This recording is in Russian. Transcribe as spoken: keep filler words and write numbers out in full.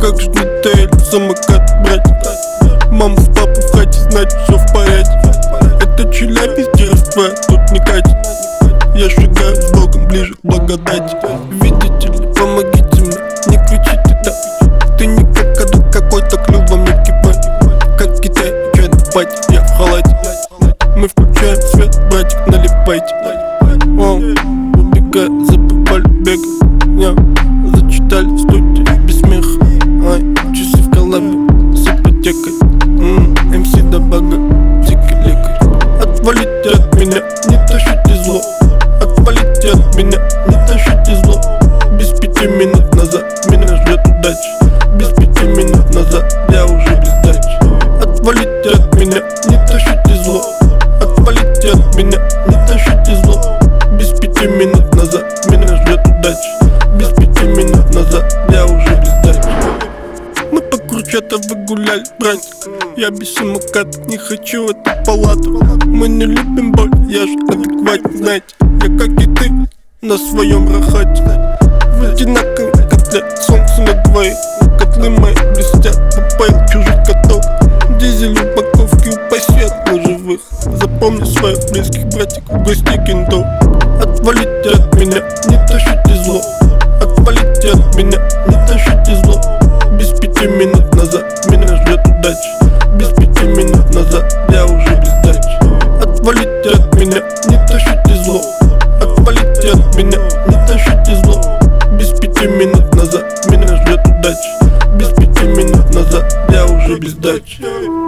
как ж не таяли самокат брать. Мама с папой в хате, знать все в порядке. Это Челябинск, дерзство, тут не катит. Я шагаю с Богом ближе к благодати. Видите ли, помогите мне, не кричите так. Ты не как кадук какой-то, клювом не кипать. Как Китай, чай на пати, я в халате. Мы включаем свет, братик, налипайте. Оу, убегай, забывали бегать. Я зачитали в студии без смеха. Ай, часы в коллабе с ипотекой. Ммм, эм си до бага, тики-ликай. Отвалите от меня, не тащите зло. Отвалите от меня, не тащите зло. Без пяти минут назад меня ждет удача. Без пяти минут назад я уже без дачи. Отвалите от меня, не тащите зло. Отвалите от меня, не тащите зло. Без пяти минут назад меня ждет удача. Без пяти минут назад я уже без дачи. Мы по Курчатову гуляли, братик. Я без самоката, не хочу в эту палату. Мы не любим боль, я ж адекватен, знаете. Я как и ты, на своем рахате. В одинаковом котле, солнце на двоих. Котлы мои блестят, попоил чужих котов. Дизель упаковки, упаси от ножевых. Запомни своих близких братик в гости кентов. Отвалите от меня, не тащите зло. Отвалите от меня, не тащите зло. Без пяти минут назад меня ждет удача. Без пяти минут назад я уже без дачи. Отвалите от меня, не тащите зло. Отвалите от меня, не тащите зло. Без пяти минут назад меня ждет удача. Без пяти минут назад я уже без дачи.